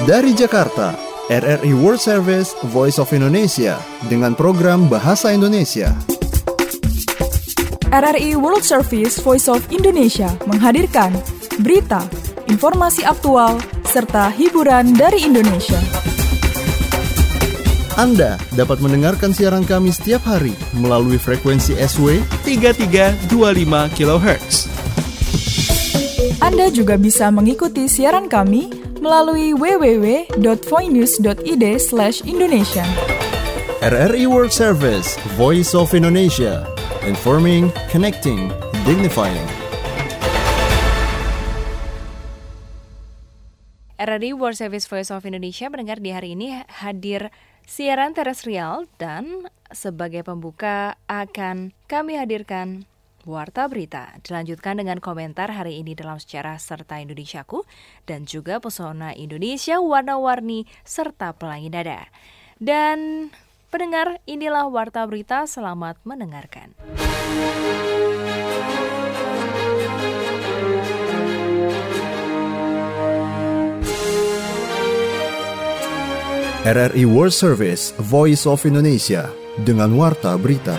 Dari Jakarta, RRI World Service Voice of Indonesia dengan program Bahasa Indonesia. RRI World Service Voice of Indonesia menghadirkan berita, informasi aktual, serta hiburan dari Indonesia. Anda dapat mendengarkan siaran kami setiap hari melalui frekuensi SW 3325 kHz. Anda juga bisa mengikuti siaran kami melalui www.voinews.id/Indonesia. RRI World Service Voice of Indonesia. Informing, connecting, dignifying. RRI World Service Voice of Indonesia mendengar di hari ini hadir siaran terestrial dan sebagai pembuka akan kami hadirkan Warta Berita. Dilanjutkan dengan komentar hari ini dalam sejarah serta Indonesiaku dan juga pesona Indonesia warna-warni serta pelangi dada. Dan pendengar, inilah Warta Berita, selamat mendengarkan. RRI World Service Voice of Indonesia dengan Warta Berita.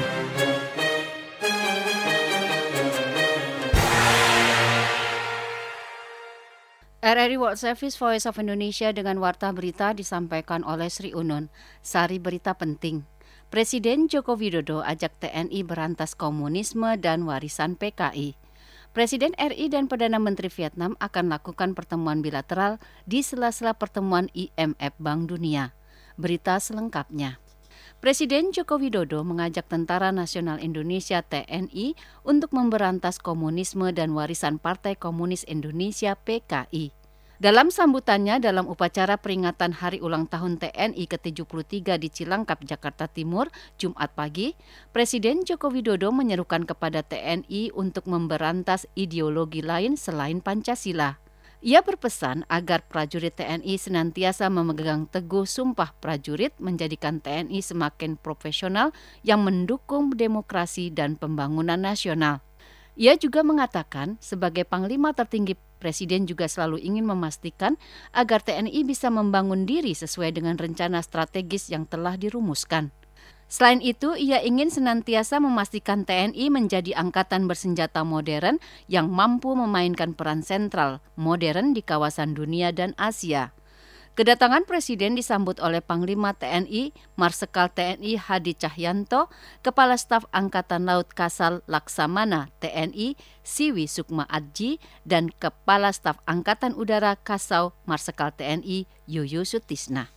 RRI World Service Voice of Indonesia dengan Warta Berita disampaikan oleh Sri Unun. Sari berita penting. Presiden Joko Widodo ajak TNI berantas komunisme dan warisan PKI. Presiden RI dan Perdana Menteri Vietnam akan lakukan pertemuan bilateral di sela-sela pertemuan IMF Bank Dunia. Berita selengkapnya. Presiden Joko Widodo mengajak Tentara Nasional Indonesia TNI untuk memberantas komunisme dan warisan Partai Komunis Indonesia PKI. Dalam sambutannya dalam upacara peringatan Hari Ulang Tahun TNI ke-73 di Cilangkap, Jakarta Timur, Jumat pagi, Presiden Joko Widodo menyerukan kepada TNI untuk memberantas ideologi lain selain Pancasila. Ia berpesan agar prajurit TNI senantiasa memegang teguh sumpah prajurit menjadikan TNI semakin profesional yang mendukung demokrasi dan pembangunan nasional. Ia juga mengatakan sebagai Panglima tertinggi Presiden juga selalu ingin memastikan agar TNI bisa membangun diri sesuai dengan rencana strategis yang telah dirumuskan. Selain itu, ia ingin senantiasa memastikan TNI menjadi angkatan bersenjata modern yang mampu memainkan peran sentral modern di kawasan dunia dan Asia. Kedatangan Presiden disambut oleh Panglima TNI, Marsekal TNI Hadi Cahyanto, Kepala Staf Angkatan Laut Kasal Laksamana TNI Siwi Sukma Adji, dan Kepala Staf Angkatan Udara Kasau Marsekal TNI Yuyu Sutisna.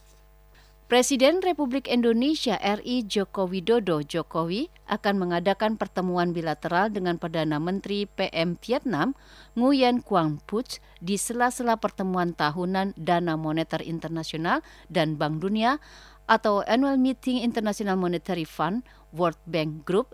Presiden Republik Indonesia RI Joko Widodo Jokowi akan mengadakan pertemuan bilateral dengan Perdana Menteri PM Vietnam Nguyen Quang Phuc di sela-sela pertemuan tahunan Dana Moneter Internasional dan Bank Dunia atau Annual Meeting International Monetary Fund World Bank Group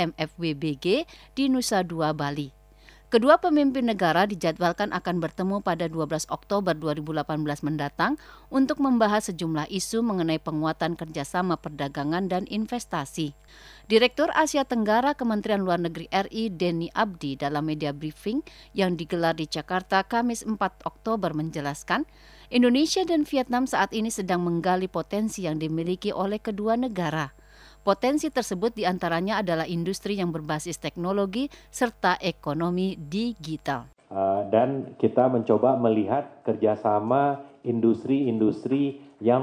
IMF-WBG di Nusa Dua, Bali. Kedua pemimpin negara dijadwalkan akan bertemu pada 12 Oktober 2018 mendatang untuk membahas sejumlah isu mengenai penguatan kerjasama perdagangan dan investasi. Direktur Asia Tenggara Kementerian Luar Negeri RI Denny Abdi dalam media briefing yang digelar di Jakarta Kamis 4 Oktober menjelaskan, Indonesia dan Vietnam saat ini sedang menggali potensi yang dimiliki oleh kedua negara. Potensi tersebut diantaranya adalah industri yang berbasis teknologi serta ekonomi digital. Dan kita mencoba melihat kerjasama industri-industri yang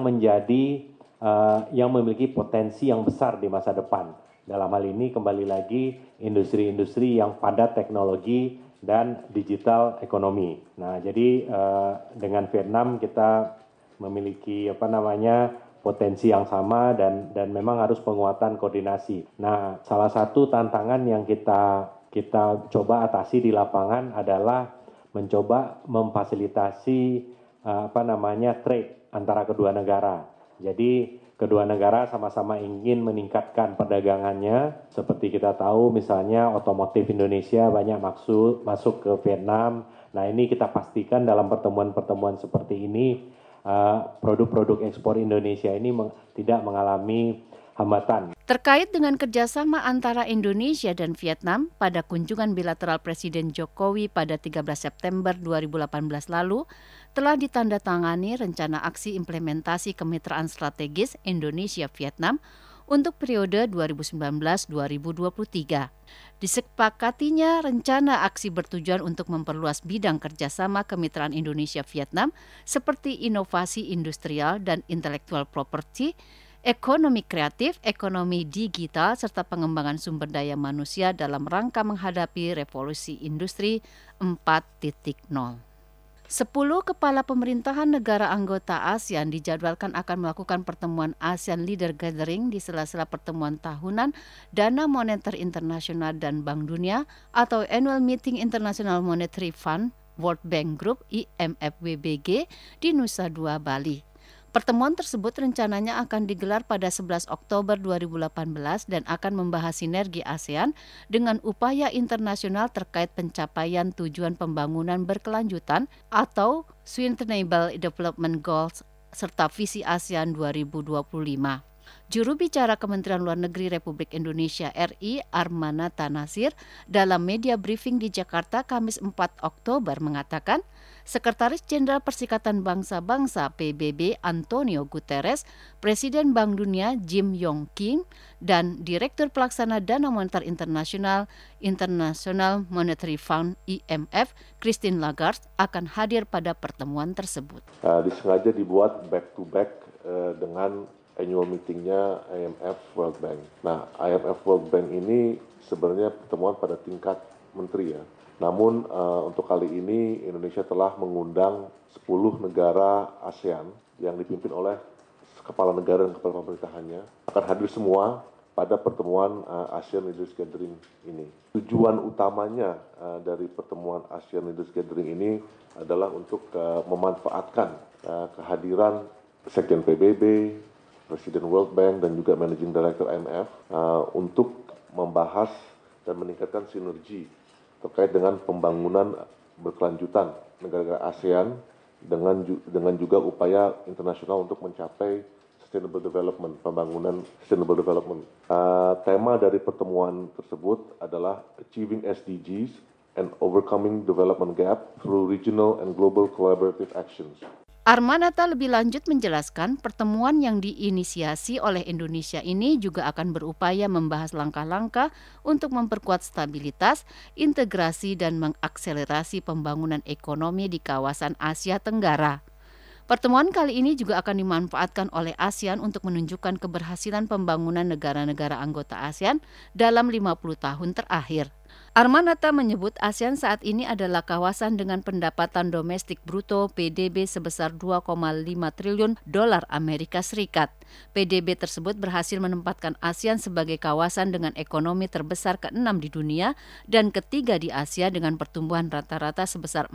yang memiliki potensi yang besar di masa depan. Dalam hal ini kembali lagi industri-industri yang padat teknologi dan digital ekonomi. Nah, jadi dengan Vietnam kita memiliki potensi yang sama dan memang harus penguatan koordinasi. Nah, salah satu tantangan yang kita coba atasi di lapangan adalah mencoba memfasilitasi trade antara kedua negara. Jadi kedua negara sama-sama ingin meningkatkan perdagangannya. Seperti kita tahu misalnya otomotif Indonesia banyak masuk ke Vietnam. Nah, ini kita pastikan dalam pertemuan-pertemuan seperti ini produk-produk ekspor Indonesia ini tidak mengalami hambatan. Terkait dengan kerjasama antara Indonesia dan Vietnam, pada kunjungan bilateral Presiden Jokowi pada 13 September 2018 lalu, telah ditandatangani rencana aksi implementasi kemitraan strategis Indonesia-Vietnam untuk periode 2019-2023. Disepakatinya rencana aksi bertujuan untuk memperluas bidang kerjasama kemitraan Indonesia-Vietnam seperti inovasi industrial dan intellectual property, ekonomi kreatif, ekonomi digital, serta pengembangan sumber daya manusia dalam rangka menghadapi revolusi industri 4.0. 10 kepala pemerintahan negara anggota ASEAN dijadwalkan akan melakukan pertemuan ASEAN Leader Gathering di sela-sela pertemuan tahunan Dana Moneter Internasional dan Bank Dunia atau Annual Meeting International Monetary Fund World Bank Group IMF WBG di Nusa Dua, Bali. Pertemuan tersebut rencananya akan digelar pada 11 Oktober 2018 dan akan membahas sinergi ASEAN dengan upaya internasional terkait pencapaian tujuan pembangunan berkelanjutan atau Sustainable Development Goals serta visi ASEAN 2025. Juru bicara Kementerian Luar Negeri Republik Indonesia RI Armanata Nasir dalam media briefing di Jakarta Kamis 4 Oktober mengatakan, Sekretaris Jenderal Perserikatan Bangsa-Bangsa PBB Antonio Guterres, Presiden Bank Dunia Jim Yong Kim, dan Direktur Pelaksana Dana Moneter Internasional International Monetary Fund IMF Christine Lagarde akan hadir pada pertemuan tersebut. Disengaja dibuat back-to-back dengan annual meetingnya IMF World Bank. Nah, IMF World Bank ini sebenarnya pertemuan pada tingkat menteri ya. Namun untuk kali ini Indonesia telah mengundang 10 negara ASEAN yang dipimpin oleh kepala negara dan kepala pemerintahannya akan hadir semua pada pertemuan ASEAN Leaders Gathering ini. Tujuan utamanya dari pertemuan ASEAN Leaders Gathering ini adalah untuk memanfaatkan kehadiran Sekjen PBB, Presiden World Bank dan juga Managing Director IMF untuk membahas dan meningkatkan sinergi terkait dengan pembangunan berkelanjutan negara-negara ASEAN dengan juga upaya internasional untuk mencapai sustainable development, pembangunan sustainable development. Tema dari pertemuan tersebut adalah Achieving SDGs and Overcoming Development Gap through Regional and Global Collaborative Actions. Armanata lebih lanjut menjelaskan pertemuan yang diinisiasi oleh Indonesia ini juga akan berupaya membahas langkah-langkah untuk memperkuat stabilitas, integrasi, dan mengakselerasi pembangunan ekonomi di kawasan Asia Tenggara. Pertemuan kali ini juga akan dimanfaatkan oleh ASEAN untuk menunjukkan keberhasilan pembangunan negara-negara anggota ASEAN dalam 50 tahun terakhir. Armanata menyebut ASEAN saat ini adalah kawasan dengan pendapatan domestik bruto PDB sebesar 2,5 triliun dolar Amerika Serikat. PDB tersebut berhasil menempatkan ASEAN sebagai kawasan dengan ekonomi terbesar ke-6 di dunia dan ketiga di Asia dengan pertumbuhan rata-rata sebesar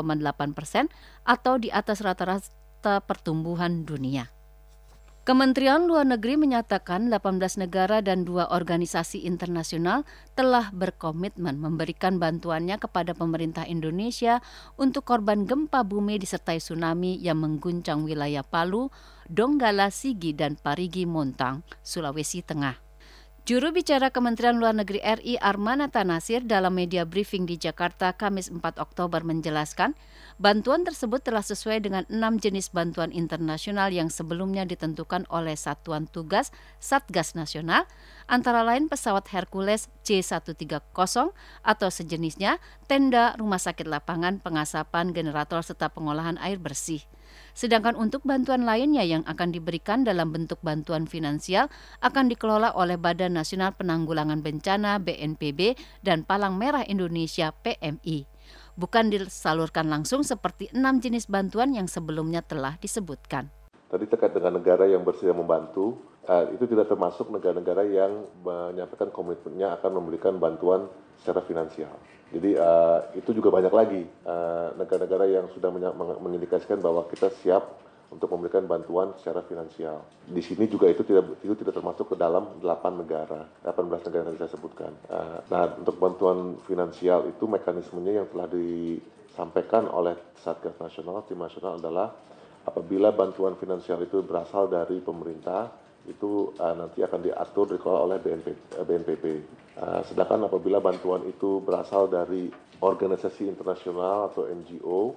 4,8% atau di atas rata-rata pertumbuhan dunia. Kementerian Luar Negeri menyatakan 18 negara dan 2 organisasi internasional telah berkomitmen memberikan bantuannya kepada pemerintah Indonesia untuk korban gempa bumi disertai tsunami yang mengguncang wilayah Palu, Donggala, Sigi, dan Parigi Montang, Sulawesi Tengah. Juru bicara Kementerian Luar Negeri RI Armanata Nasir dalam media briefing di Jakarta Kamis 4 Oktober menjelaskan, bantuan tersebut telah sesuai dengan 6 jenis bantuan internasional yang sebelumnya ditentukan oleh Satuan Tugas Satgas Nasional, antara lain pesawat Hercules C-130 atau sejenisnya, tenda, rumah sakit lapangan, pengasapan, generator, serta pengolahan air bersih. Sedangkan untuk bantuan lainnya yang akan diberikan dalam bentuk bantuan finansial akan dikelola oleh Badan Nasional Penanggulangan Bencana BNPB dan Palang Merah Indonesia PMI. Bukan disalurkan langsung seperti 6 jenis bantuan yang sebelumnya telah disebutkan. Tadi terkait dengan negara yang bersedia membantu, itu tidak termasuk negara-negara yang menyampaikan komitmennya akan memberikan bantuan secara finansial. Jadi itu juga banyak lagi negara-negara yang sudah mengindikasikan bahwa kita siap untuk memberikan bantuan secara finansial. Di sini juga itu tidak termasuk ke dalam 18 negara yang saya sebutkan. Nah, untuk bantuan finansial itu mekanismenya yang telah disampaikan oleh Satgas Nasional, tim nasional adalah apabila bantuan finansial itu berasal dari pemerintah, itu nanti akan diatur dikelola oleh BNPB. Sedangkan apabila bantuan itu berasal dari organisasi internasional atau NGO,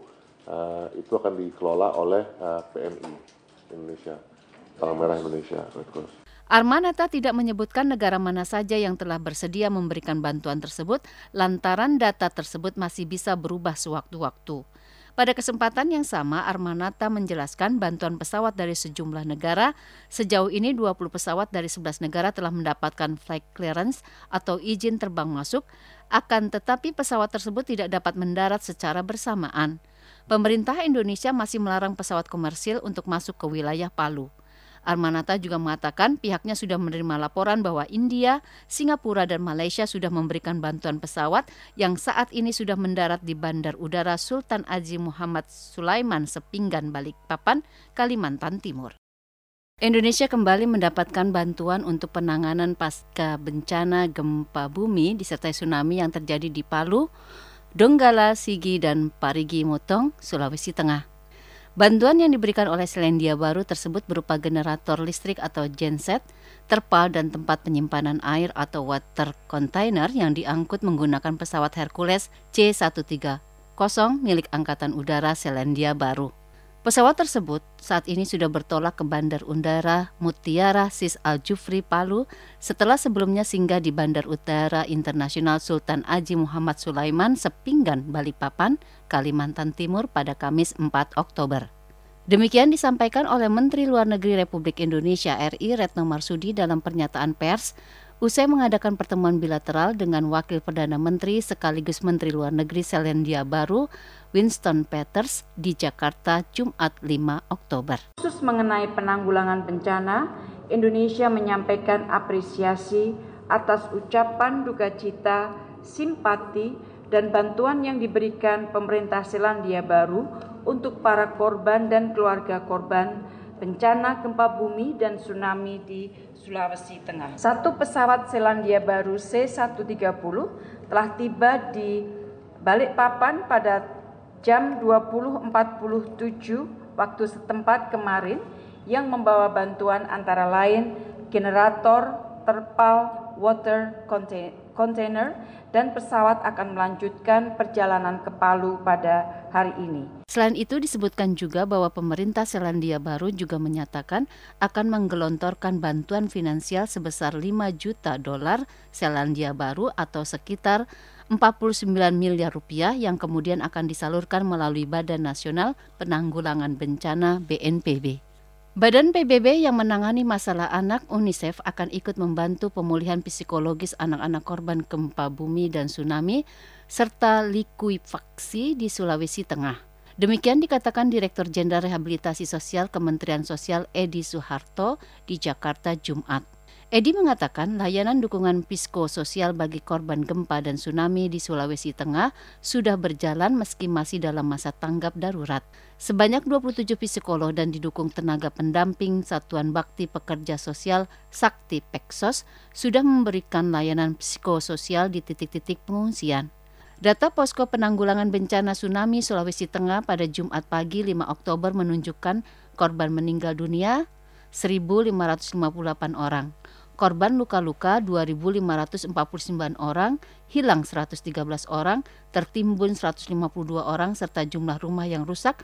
itu akan dikelola oleh PMI Indonesia, Palang Merah Indonesia, Red Cross. Armanata tidak menyebutkan negara mana saja yang telah bersedia memberikan bantuan tersebut lantaran data tersebut masih bisa berubah sewaktu-waktu. Pada kesempatan yang sama, Armanata menjelaskan bantuan pesawat dari sejumlah negara. Sejauh ini 20 pesawat dari 11 negara telah mendapatkan flight clearance atau izin terbang masuk, akan tetapi pesawat tersebut tidak dapat mendarat secara bersamaan. Pemerintah Indonesia masih melarang pesawat komersil untuk masuk ke wilayah Palu. Armanata juga mengatakan pihaknya sudah menerima laporan bahwa India, Singapura, dan Malaysia sudah memberikan bantuan pesawat yang saat ini sudah mendarat di Bandar Udara Sultan Haji Muhammad Sulaiman Sepinggan, Balikpapan, Kalimantan Timur. Indonesia kembali mendapatkan bantuan untuk penanganan pasca bencana gempa bumi disertai tsunami yang terjadi di Palu, Donggala, Sigi, dan Parigi Motong, Sulawesi Tengah. Bantuan yang diberikan oleh Selandia Baru tersebut berupa generator listrik atau genset, terpal, dan tempat penyimpanan air atau water container yang diangkut menggunakan pesawat Hercules C-130 milik Angkatan Udara Selandia Baru. Pesawat tersebut saat ini sudah bertolak ke Bandar Udara Mutiara Sis Al Jufri Palu setelah sebelumnya singgah di Bandar Udara Internasional Sultan Haji Muhammad Sulaiman Sepinggan, Balikpapan, Kalimantan Timur pada Kamis 4 Oktober. Demikian disampaikan oleh Menteri Luar Negeri Republik Indonesia RI Retno Marsudi dalam pernyataan pers usai mengadakan pertemuan bilateral dengan Wakil Perdana Menteri sekaligus Menteri Luar Negeri Selandia Baru Winston Peters di Jakarta Jumat 5 Oktober. Khusus mengenai penanggulangan bencana, Indonesia menyampaikan apresiasi atas ucapan duka cita, simpati, dan bantuan yang diberikan pemerintah Selandia Baru untuk para korban dan keluarga korban bencana gempa bumi dan tsunami di Sulawesi Tengah. Satu pesawat Selandia Baru C-130 telah tiba di Balikpapan pada jam 20.47 waktu setempat kemarin yang membawa bantuan antara lain generator, terpal, water container, dan pesawat akan melanjutkan perjalanan ke Palu pada hari ini. Selain itu disebutkan juga bahwa pemerintah Selandia Baru juga menyatakan akan menggelontorkan bantuan finansial sebesar $5 juta Selandia Baru atau sekitar 49 miliar rupiah yang kemudian akan disalurkan melalui Badan Nasional Penanggulangan Bencana BNPB. Badan PBB yang menangani masalah anak UNICEF akan ikut membantu pemulihan psikologis anak-anak korban gempa bumi dan tsunami serta likuifaksi di Sulawesi Tengah. Demikian dikatakan Direktur Jenderal Rehabilitasi Sosial Kementerian Sosial Edi Suharto di Jakarta Jumat. Edi mengatakan layanan dukungan psikososial bagi korban gempa dan tsunami di Sulawesi Tengah sudah berjalan meski masih dalam masa tanggap darurat. Sebanyak 27 psikolog dan didukung tenaga pendamping Satuan Bakti Pekerja Sosial Sakti Peksos sudah memberikan layanan psikososial di titik-titik pengungsian. Data Posko Penanggulangan Bencana Tsunami Sulawesi Tengah pada Jumat pagi 5 Oktober menunjukkan korban meninggal dunia 1.558 orang. Korban luka-luka 2.549 orang, hilang 113 orang, tertimbun 152 orang, serta jumlah rumah yang rusak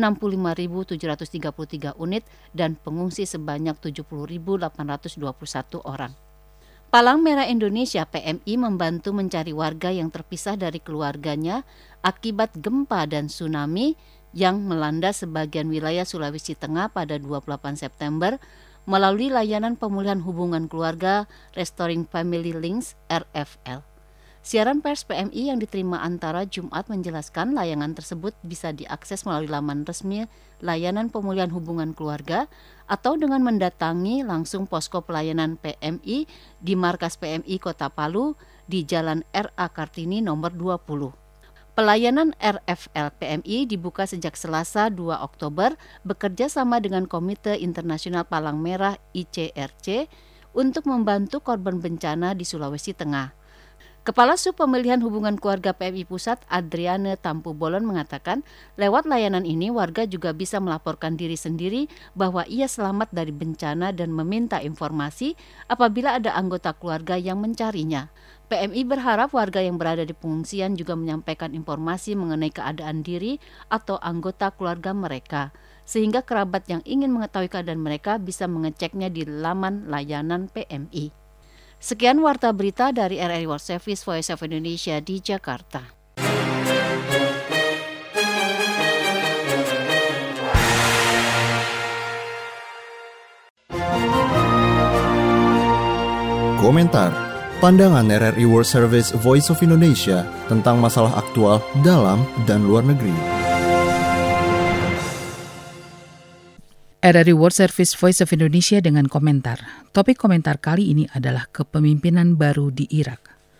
65.733 unit dan pengungsi sebanyak 70.821 orang. Palang Merah Indonesia PMI membantu mencari warga yang terpisah dari keluarganya akibat gempa dan tsunami yang melanda sebagian wilayah Sulawesi Tengah pada 28 September melalui layanan pemulihan hubungan keluarga Restoring Family Links RFL. Siaran pers PMI yang diterima Antara Jumat menjelaskan layanan tersebut bisa diakses melalui laman resmi layanan pemulihan hubungan keluarga atau dengan mendatangi langsung posko pelayanan PMI di markas PMI Kota Palu di Jalan R.A. Kartini nomor 20. Pelayanan RFL PMI dibuka sejak Selasa 2 Oktober bekerja sama dengan Komite Internasional Palang Merah ICRC untuk membantu korban bencana di Sulawesi Tengah. Kepala Sub Pemilihan Hubungan Keluarga PMI Pusat, Adriane Tampu Bolon mengatakan, lewat layanan ini warga juga bisa melaporkan diri sendiri bahwa ia selamat dari bencana dan meminta informasi apabila ada anggota keluarga yang mencarinya. PMI berharap warga yang berada di pengungsian juga menyampaikan informasi mengenai keadaan diri atau anggota keluarga mereka, sehingga kerabat yang ingin mengetahui keadaan mereka bisa mengeceknya di laman layanan PMI. Sekian Warta Berita dari RRI World Service Voice of Indonesia di Jakarta. Komentar pandangan RRI World Service Voice of Indonesia tentang masalah aktual dalam dan luar negeri. RRI World Service Voice of Indonesia dengan komentar. Topik komentar kali ini adalah kepemimpinan baru di Irak.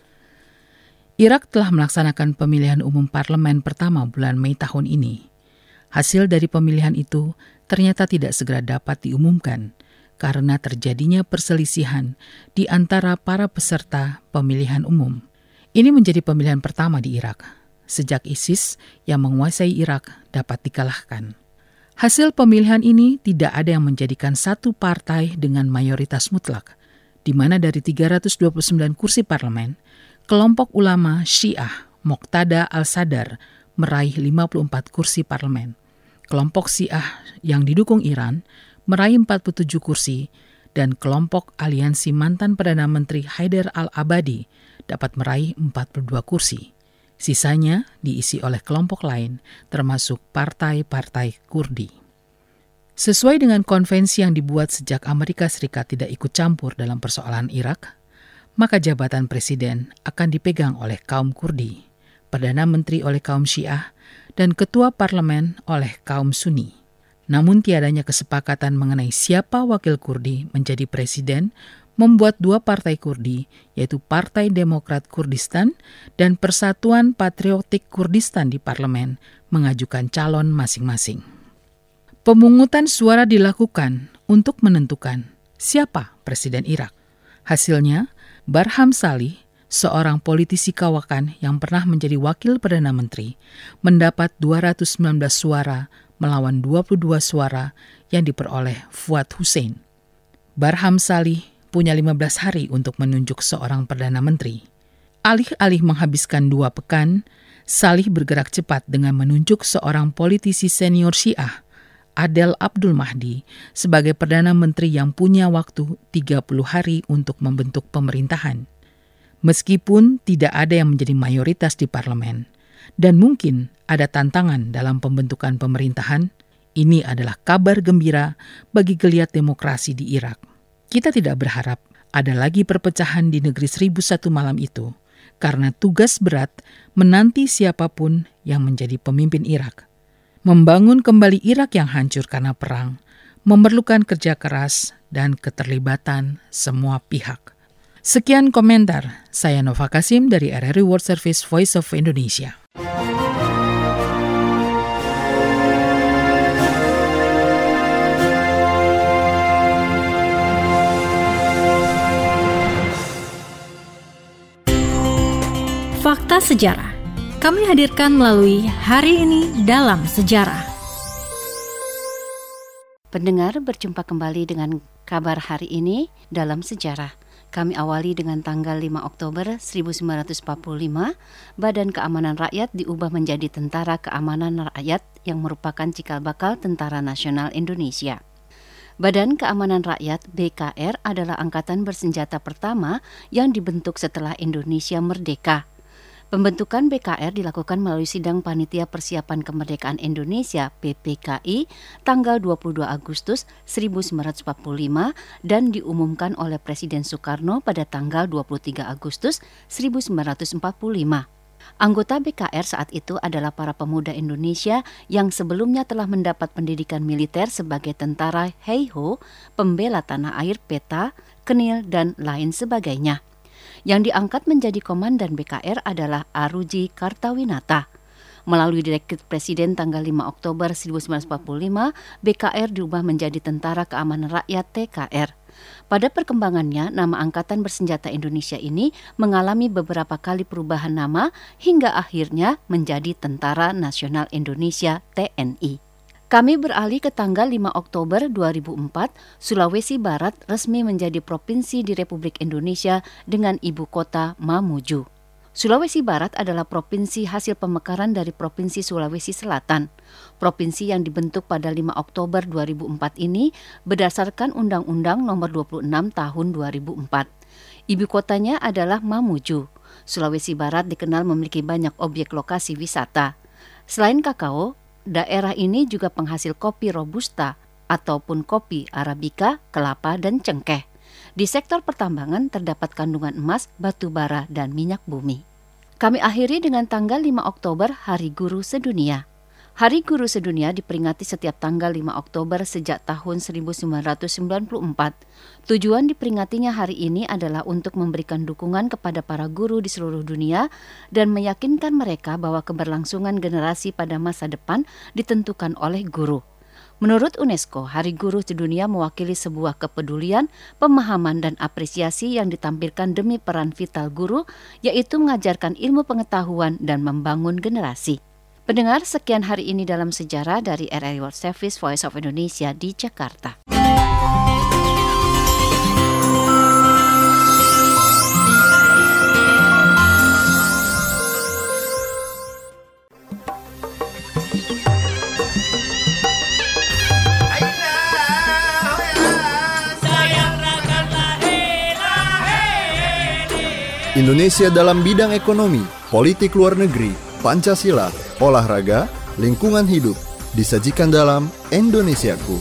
Irak telah melaksanakan pemilihan umum parlemen pertama bulan Mei tahun ini. Hasil dari pemilihan itu ternyata tidak segera dapat diumumkan karena terjadinya perselisihan di antara para peserta pemilihan umum. Ini menjadi pemilihan pertama di Irak sejak ISIS yang menguasai Irak dapat dikalahkan. Hasil pemilihan ini tidak ada yang menjadikan satu partai dengan mayoritas mutlak, di mana dari 329 kursi parlemen, kelompok ulama Syiah Muqtada al-Sadr meraih 54 kursi parlemen. Kelompok Syiah yang didukung Iran meraih 47 kursi, dan kelompok aliansi mantan Perdana Menteri Haider al-Abadi dapat meraih 42 kursi. Sisanya diisi oleh kelompok lain, termasuk partai-partai Kurdi. Sesuai dengan konvensi yang dibuat sejak Amerika Serikat tidak ikut campur dalam persoalan Irak, maka jabatan presiden akan dipegang oleh kaum Kurdi, Perdana Menteri oleh kaum Syiah, dan ketua parlemen oleh kaum Sunni. Namun tiadanya kesepakatan mengenai siapa wakil Kurdi menjadi presiden membuat dua partai Kurdi, yaitu Partai Demokrat Kurdistan dan Persatuan Patriotik Kurdistan di parlemen, mengajukan calon masing-masing. Pemungutan suara dilakukan untuk menentukan siapa presiden Irak. Hasilnya, Barham Salih, seorang politisi kawakan yang pernah menjadi wakil Perdana Menteri, mendapat 219 suara melawan 22 suara yang diperoleh Fuad Hussein. Barham Salih punya 15 hari untuk menunjuk seorang Perdana Menteri. Alih-alih menghabiskan 2 pekan, Salih bergerak cepat dengan menunjuk seorang politisi senior Syiah, Adel Abdul Mahdi, sebagai Perdana Menteri yang punya waktu 30 hari untuk membentuk pemerintahan. Meskipun tidak ada yang menjadi mayoritas di parlemen, dan mungkin ada tantangan dalam pembentukan pemerintahan, ini adalah kabar gembira bagi geliat demokrasi di Irak. Kita tidak berharap ada lagi perpecahan di negeri 1001 malam itu, karena tugas berat menanti siapapun yang menjadi pemimpin Irak. Membangun kembali Irak yang hancur karena perang memerlukan kerja keras dan keterlibatan semua pihak. Sekian komentar, saya Nova Kasim dari RRI World Service Voice of Indonesia. Fakta Sejarah kami hadirkan melalui Hari Ini Dalam Sejarah. Pendengar, berjumpa kembali dengan kabar hari ini dalam sejarah. Kami awali dengan tanggal 5 Oktober 1945, Badan Keamanan Rakyat diubah menjadi Tentara Keamanan Rakyat yang merupakan cikal bakal Tentara Nasional Indonesia. Badan Keamanan Rakyat BKR adalah angkatan bersenjata pertama yang dibentuk setelah Indonesia merdeka. Pembentukan BKR dilakukan melalui Sidang Panitia Persiapan Kemerdekaan Indonesia PPKI tanggal 22 Agustus 1945 dan diumumkan oleh Presiden Soekarno pada tanggal 23 Agustus 1945. Anggota BKR saat itu adalah para pemuda Indonesia yang sebelumnya telah mendapat pendidikan militer sebagai tentara Heiho, pembela tanah air peta, Kenil, dan lain sebagainya. Yang diangkat menjadi komandan BKR adalah Aruji Kartawinata. Melalui Direktif Presiden tanggal 5 Oktober 1945, BKR diubah menjadi Tentara Keamanan Rakyat TKR. Pada perkembangannya, nama Angkatan Bersenjata Indonesia ini mengalami beberapa kali perubahan nama hingga akhirnya menjadi Tentara Nasional Indonesia (TNI). Kami beralih ke tanggal 5 Oktober 2004, Sulawesi Barat resmi menjadi provinsi di Republik Indonesia dengan ibu kota Mamuju. Sulawesi Barat adalah provinsi hasil pemekaran dari Provinsi Sulawesi Selatan. Provinsi yang dibentuk pada 5 Oktober 2004 ini berdasarkan Undang-Undang Nomor 26 Tahun 2004. Ibu kotanya adalah Mamuju. Sulawesi Barat dikenal memiliki banyak objek lokasi wisata. Selain kakao, daerah ini juga penghasil kopi Robusta ataupun kopi Arabica, kelapa, dan cengkeh. Di sektor pertambangan terdapat kandungan emas, batu bara, dan minyak bumi. Kami akhiri dengan tanggal 5 Oktober, Hari Guru Sedunia. Hari Guru Sedunia diperingati setiap tanggal 5 Oktober sejak tahun 1994. Tujuan diperingatinya hari ini adalah untuk memberikan dukungan kepada para guru di seluruh dunia dan meyakinkan mereka bahwa keberlangsungan generasi pada masa depan ditentukan oleh guru. Menurut UNESCO, Hari Guru Sedunia mewakili sebuah kepedulian, pemahaman, dan apresiasi yang ditampilkan demi peran vital guru, yaitu mengajarkan ilmu pengetahuan dan membangun generasi. Pendengar, sekian hari ini dalam sejarah dari RRI World Service Voice of Indonesia di Jakarta. Indonesia dalam bidang ekonomi, politik luar negeri, Pancasila, olahraga, lingkungan hidup, disajikan dalam Indonesiaku.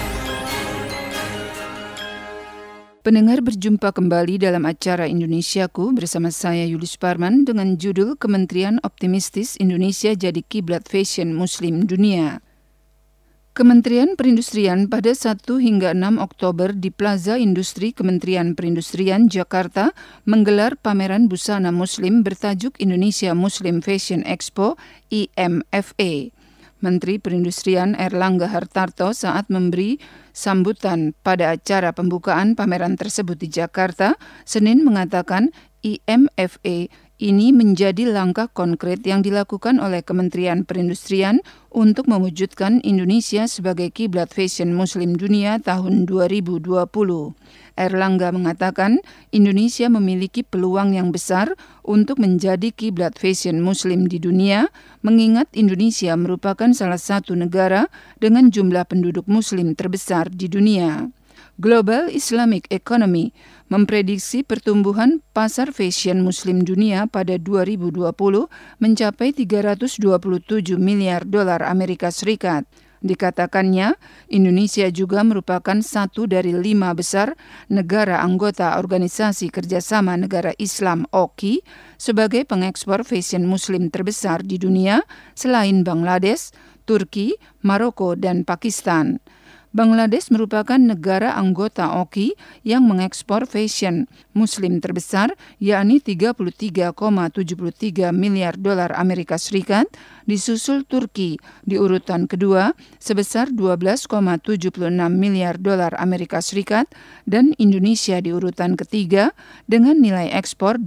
Pendengar, berjumpa kembali dalam acara Indonesiaku bersama saya Yulis Parman dengan judul Kementerian Optimistis Indonesia Jadi Kiblat Fashion Muslim Dunia. Kementerian Perindustrian pada 1 hingga 6 Oktober di Plaza Industri Kementerian Perindustrian Jakarta menggelar pameran busana muslim bertajuk Indonesia Muslim Fashion Expo IMFA. Menteri Perindustrian Erlangga Hartarto saat memberi sambutan pada acara pembukaan pameran tersebut di Jakarta, Senin mengatakan IMFA ini menjadi langkah konkret yang dilakukan oleh Kementerian Perindustrian untuk mewujudkan Indonesia sebagai kiblat fashion muslim dunia tahun 2020. Erlangga mengatakan Indonesia memiliki peluang yang besar untuk menjadi kiblat fashion muslim di dunia, mengingat Indonesia merupakan salah satu negara dengan jumlah penduduk muslim terbesar di dunia. Global Islamic Economy memprediksi pertumbuhan pasar fashion muslim dunia pada 2020 mencapai 327 miliar dolar Amerika Serikat. Dikatakannya, Indonesia juga merupakan satu dari 5 besar negara anggota Organisasi Kerjasama Negara Islam (OKI) sebagai pengekspor fashion muslim terbesar di dunia selain Bangladesh, Turki, Maroko, dan Pakistan. Bangladesh merupakan negara anggota OKI yang mengekspor fashion muslim terbesar, yakni 33,73 miliar dolar Amerika Serikat, disusul Turki di urutan kedua sebesar 12,76 miliar dolar Amerika Serikat, dan Indonesia di urutan ketiga dengan nilai ekspor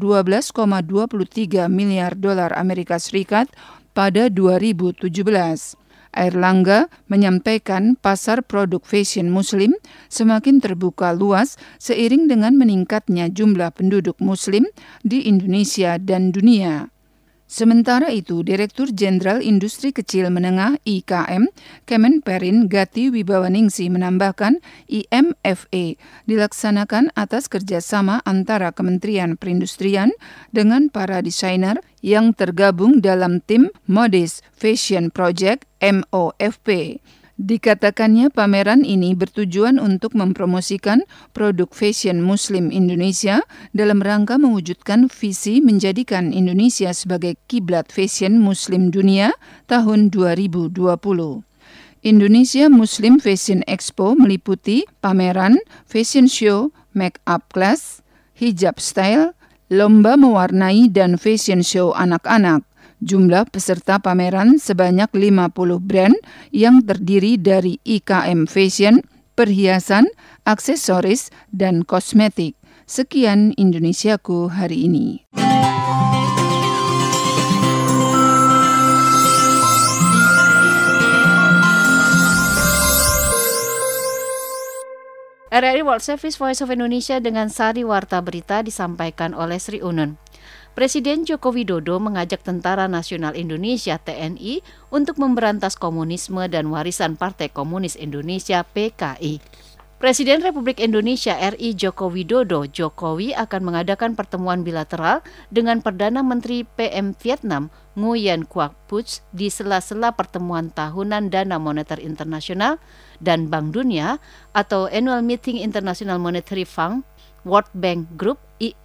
12,23 miliar dolar Amerika Serikat pada 2017. Erlangga menyampaikan pasar produk fashion muslim semakin terbuka luas seiring dengan meningkatnya jumlah penduduk muslim di Indonesia dan dunia. Sementara itu, Direktur Jenderal Industri Kecil Menengah IKM, Kemenperin Gati Wibawaningsi menambahkan IMFA dilaksanakan atas kerjasama antara Kementerian Perindustrian dengan para desainer yang tergabung dalam tim Modest Fashion Project MOFP. Dikatakannya pameran ini bertujuan untuk mempromosikan produk fashion muslim Indonesia dalam rangka mewujudkan visi menjadikan Indonesia sebagai kiblat fashion muslim dunia tahun 2020. Indonesia Muslim Fashion Expo meliputi pameran, fashion show, make-up class, hijab style, lomba mewarnai, dan fashion show anak-anak. Jumlah peserta pameran sebanyak 50 brand yang terdiri dari IKM Fashion, perhiasan, aksesoris, dan kosmetik. Sekian Indonesiaku hari ini. RRI World Service Voice of Indonesia dengan sari warta berita disampaikan oleh Sri Unun. Presiden Joko Widodo mengajak Tentara Nasional Indonesia (TNI) untuk memberantas komunisme dan warisan Partai Komunis Indonesia (PKI). Presiden Republik Indonesia RI Joko Widodo Jokowi akan mengadakan pertemuan bilateral dengan Perdana Menteri PM Vietnam Nguyen Quoc Phuc di sela-sela pertemuan tahunan Dana Moneter Internasional dan Bank Dunia atau Annual Meeting International Monetary Fund World Bank Group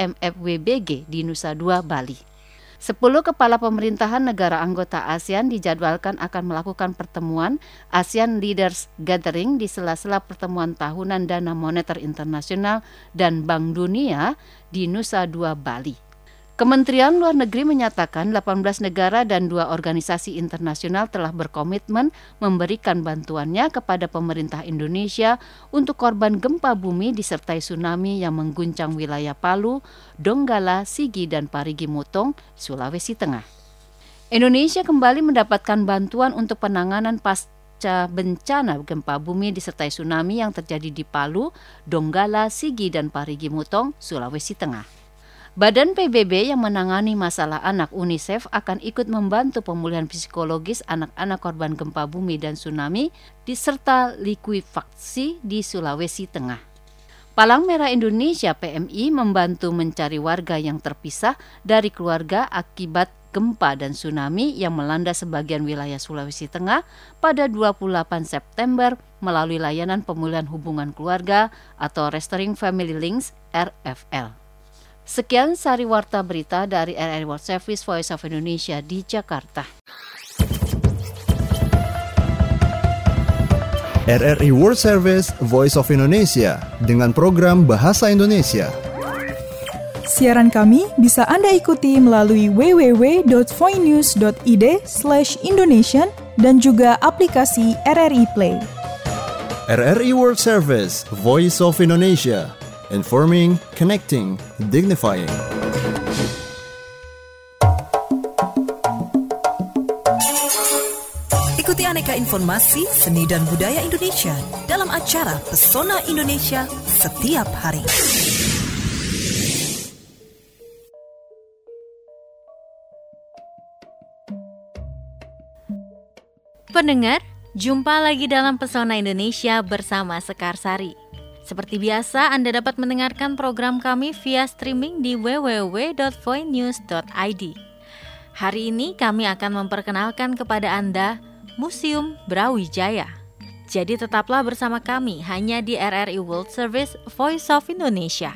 IMF-WBG di Nusa Dua, Bali. 10 kepala pemerintahan negara anggota ASEAN dijadwalkan akan melakukan pertemuan ASEAN Leaders Gathering di sela-sela pertemuan tahunan Dana Moneter Internasional dan Bank Dunia di Nusa Dua, Bali. Kementerian Luar Negeri menyatakan 18 negara dan 2 organisasi internasional telah berkomitmen memberikan bantuannya kepada pemerintah Indonesia untuk korban gempa bumi disertai tsunami yang mengguncang wilayah Palu, Donggala, Sigi, dan Parigi Mutong, Sulawesi Tengah. Indonesia kembali mendapatkan bantuan untuk penanganan pasca bencana gempa bumi disertai tsunami yang terjadi di Palu, Donggala, Sigi, dan Parigi Mutong, Sulawesi Tengah. Badan PBB yang menangani masalah anak UNICEF akan ikut membantu pemulihan psikologis anak-anak korban gempa bumi dan tsunami diserta likuifaksi di Sulawesi Tengah. Palang Merah Indonesia PMI membantu mencari warga yang terpisah dari keluarga akibat gempa dan tsunami yang melanda sebagian wilayah Sulawesi Tengah pada 28 September melalui layanan pemulihan hubungan keluarga atau Restoring Family Links RFL. Sekian sari warta berita dari RRI World Service Voice of Indonesia di Jakarta. RRI World Service Voice of Indonesia dengan program Bahasa Indonesia. Siaran kami bisa Anda ikuti melalui www.voinews.id/Indonesian dan juga aplikasi RRI Play. RRI World Service Voice of Indonesia. Informing, connecting, dignifying. Ikuti aneka informasi seni dan budaya Indonesia dalam acara Pesona Indonesia setiap hari. Pendengar, jumpa lagi dalam Pesona Indonesia bersama Sekar Sari. Seperti biasa, Anda dapat mendengarkan program kami via streaming di www.voinews.id. Hari ini kami akan memperkenalkan kepada Anda Museum Brawijaya. Jadi tetaplah bersama kami hanya di RRI World Service Voice of Indonesia.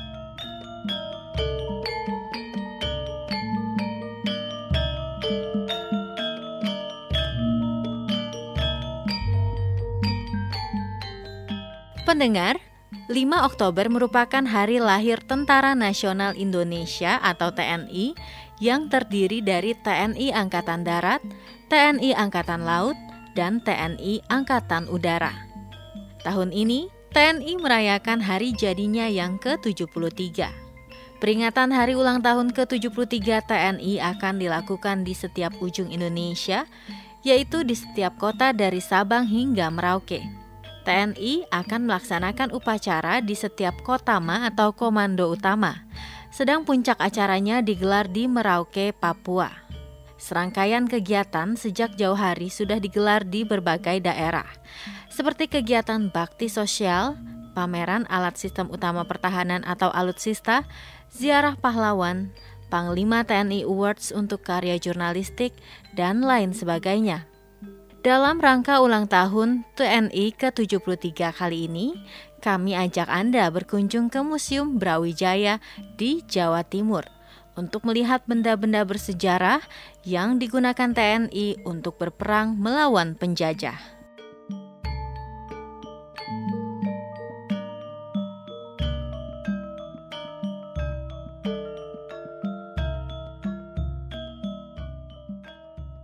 Pendengar, 5 Oktober merupakan hari lahir Tentara Nasional Indonesia atau TNI yang terdiri dari TNI Angkatan Darat, TNI Angkatan Laut, dan TNI Angkatan Udara. Tahun ini, TNI merayakan hari jadinya yang ke-73. Peringatan hari ulang tahun ke-73 TNI akan dilakukan di setiap ujung Indonesia, yaitu di setiap kota dari Sabang hingga Merauke. TNI akan melaksanakan upacara di setiap Kotama atau Komando Utama, sedang puncak acaranya digelar di Merauke, Papua. Serangkaian kegiatan sejak jauh hari sudah digelar di berbagai daerah, seperti kegiatan bakti sosial, pameran alat sistem utama pertahanan atau alutsista, ziarah pahlawan, Panglima TNI Awards untuk karya jurnalistik, dan lain sebagainya. Dalam rangka ulang tahun TNI ke-73 kali ini, kami ajak Anda berkunjung ke Museum Brawijaya di Jawa Timur untuk melihat benda-benda bersejarah yang digunakan TNI untuk berperang melawan penjajah.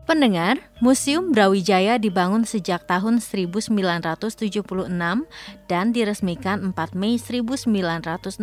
Pendengar, Museum Brawijaya dibangun sejak tahun 1976 dan diresmikan 4 Mei 1968.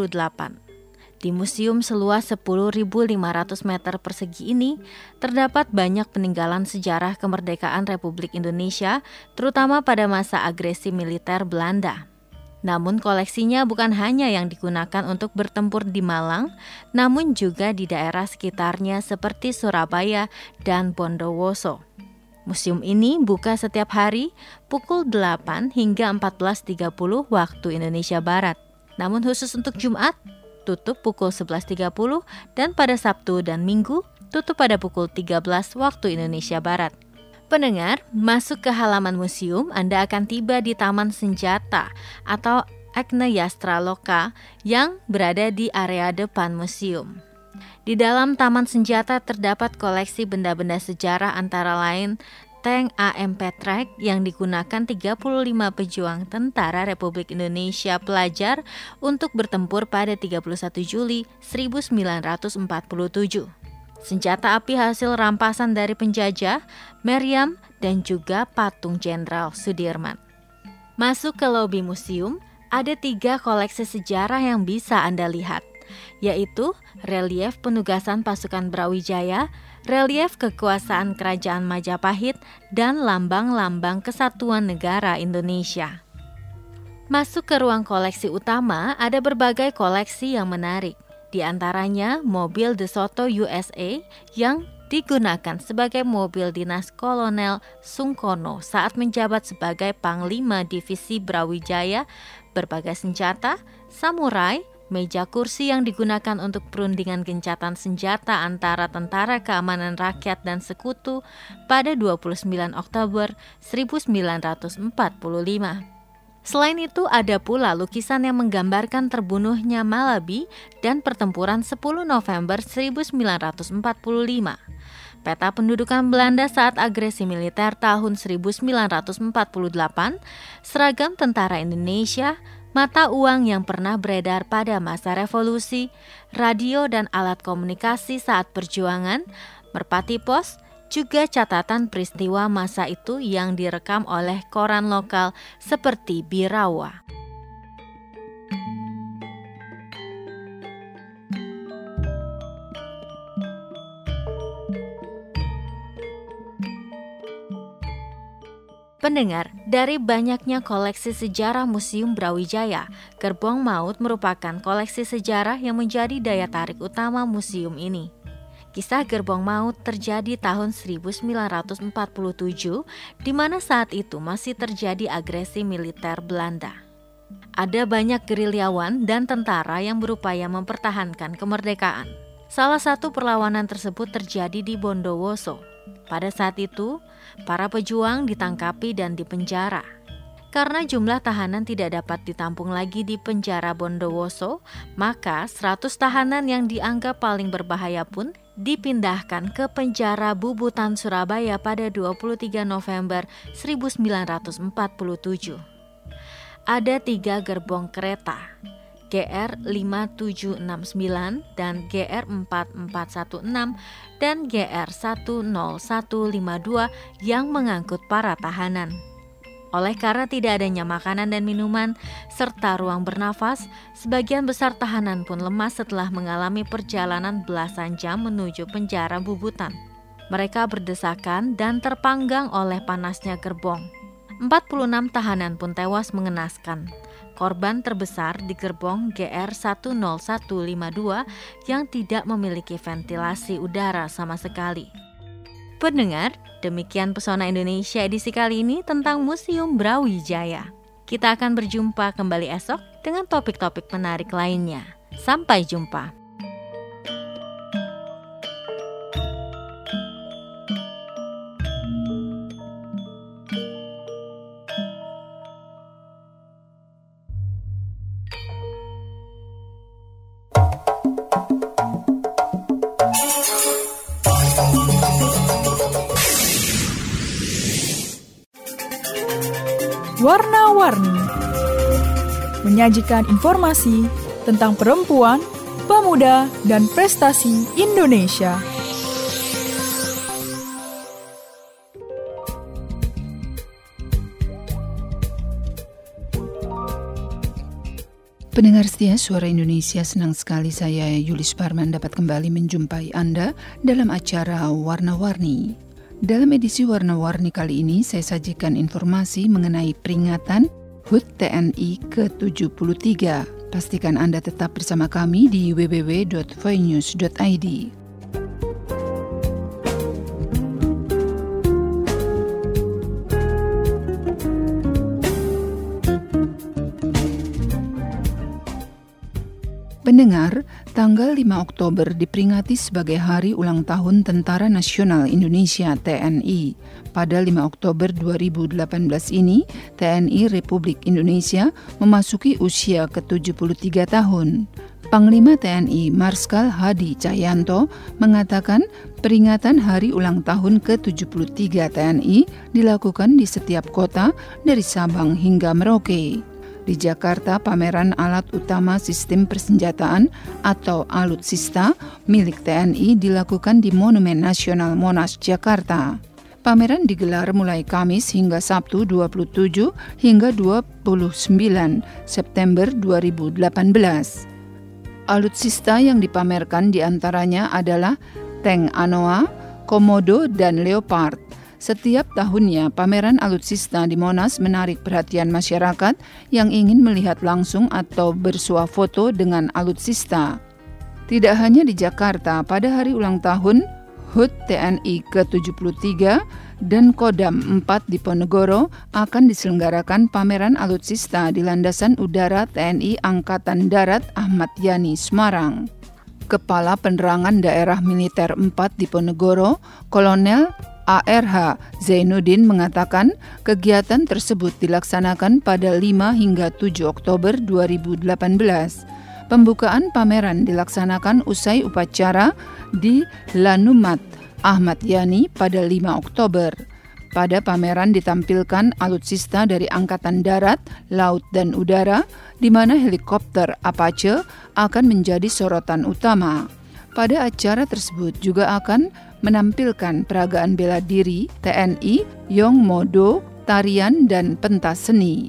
Di museum seluas 10.500 meter persegi ini, terdapat banyak peninggalan sejarah kemerdekaan Republik Indonesia, terutama pada masa agresi militer Belanda. Namun koleksinya bukan hanya yang digunakan untuk bertempur di Malang, namun juga di daerah sekitarnya seperti Surabaya dan Bondowoso. Museum ini buka setiap hari pukul 8 hingga 14.30 waktu Indonesia Barat. Namun khusus untuk Jumat, tutup pukul 11.30 dan pada Sabtu dan Minggu, tutup pada pukul 13 waktu Indonesia Barat. Pendengar, masuk ke halaman museum, Anda akan tiba di Taman Senjata atau Agneyastra Loka yang berada di area depan museum. Di dalam Taman Senjata terdapat koleksi benda-benda sejarah antara lain tank AM Patriot yang digunakan 35 pejuang tentara Republik Indonesia pelajar untuk bertempur pada 31 Juli 1947. Senjata api hasil rampasan dari penjajah, meriam, dan juga patung Jenderal Sudirman. Masuk ke lobi museum, ada 3 koleksi sejarah yang bisa Anda lihat, yaitu relief penugasan pasukan Brawijaya, relief kekuasaan Kerajaan Majapahit, dan lambang-lambang Kesatuan Negara Indonesia. Masuk ke ruang koleksi utama, ada berbagai koleksi yang menarik. Di antaranya mobil De Soto USA yang digunakan sebagai mobil dinas Kolonel Sungkono saat menjabat sebagai Panglima Divisi Brawijaya, berbagai senjata, samurai, meja kursi yang digunakan untuk perundingan gencatan senjata antara Tentara Keamanan Rakyat dan Sekutu pada 29 Oktober 1945. Selain itu, ada pula lukisan yang menggambarkan terbunuhnya Malabi dan pertempuran 10 November 1945. Peta pendudukan Belanda saat agresi militer tahun 1948, seragam tentara Indonesia, mata uang yang pernah beredar pada masa revolusi, radio dan alat komunikasi saat perjuangan, merpati pos, juga catatan peristiwa masa itu yang direkam oleh koran lokal seperti Birawa. Pendengar, dari banyaknya koleksi sejarah Museum Brawijaya, Gerbong Maut merupakan koleksi sejarah yang menjadi daya tarik utama museum ini. Kisah Gerbong Maut terjadi tahun 1947, di mana saat itu masih terjadi agresi militer Belanda. Ada banyak gerilyawan dan tentara yang berupaya mempertahankan kemerdekaan. Salah satu perlawanan tersebut terjadi di Bondowoso. Pada saat itu, para pejuang ditangkapi dan dipenjara. Karena jumlah tahanan tidak dapat ditampung lagi di penjara Bondowoso, maka 100 tahanan yang dianggap paling berbahaya pun dipindahkan ke penjara Bubutan Surabaya pada 23 November 1947. Ada 3 gerbong kereta, GR 5769 dan GR 4416 dan GR 10152 yang mengangkut para tahanan. Oleh karena tidak adanya makanan dan minuman serta ruang bernafas, sebagian besar tahanan pun lemas setelah mengalami perjalanan belasan jam menuju penjara Bubutan. Mereka berdesakan dan terpanggang oleh panasnya gerbong. 46 tahanan pun tewas mengenaskan. Korban terbesar di gerbong GR 10152 yang tidak memiliki ventilasi udara sama sekali. Pendengar, demikian Pesona Indonesia edisi kali ini tentang Museum Brawijaya. Kita akan berjumpa kembali esok dengan topik-topik menarik lainnya. Sampai jumpa. Warna-warni menyajikan informasi tentang perempuan, pemuda, dan prestasi Indonesia. Pendengar setia Suara Indonesia, senang sekali saya Yulis Parman dapat kembali menjumpai Anda dalam acara Warna-Warni. Dalam edisi Warna-Warni kali ini saya sajikan informasi mengenai peringatan HUT TNI ke-73. Pastikan Anda tetap bersama kami di www.voinews.id. Pendengar, tanggal 5 Oktober diperingati sebagai Hari Ulang Tahun Tentara Nasional Indonesia TNI. Pada 5 Oktober 2018 ini, TNI Republik Indonesia memasuki usia ke-73 tahun. Panglima TNI Marskal Hadi Cahyanto mengatakan peringatan Hari Ulang Tahun ke-73 TNI dilakukan di setiap kota dari Sabang hingga Merauke. Di Jakarta, pameran alat utama sistem persenjataan atau Alutsista milik TNI dilakukan di Monumen Nasional Monas, Jakarta. Pameran digelar mulai Kamis hingga Sabtu 27 hingga 29 September 2018. Alutsista yang dipamerkan diantaranya adalah tank Anoa, Komodo, dan Leopard. Setiap tahunnya, pameran alutsista di Monas menarik perhatian masyarakat yang ingin melihat langsung atau bersuah foto dengan alutsista. Tidak hanya di Jakarta, pada hari ulang tahun HUT TNI ke-73 dan Kodam 4 di Ponegoro akan diselenggarakan pameran alutsista di Landasan Udara TNI Angkatan Darat Ahmad Yani, Semarang. Kepala Penerangan Daerah Militer 4 di Ponegoro, Kolonel ARH Zainuddin mengatakan kegiatan tersebut dilaksanakan pada 5 hingga 7 Oktober 2018. Pembukaan pameran dilaksanakan usai upacara di Lanumat Ahmad Yani pada 5 Oktober. Pada pameran ditampilkan alutsista dari Angkatan Darat, Laut, dan Udara, di mana helikopter Apache akan menjadi sorotan utama. Pada acara tersebut juga akan menampilkan peragaan bela diri TNI, Yong Modo, tarian, dan pentas seni.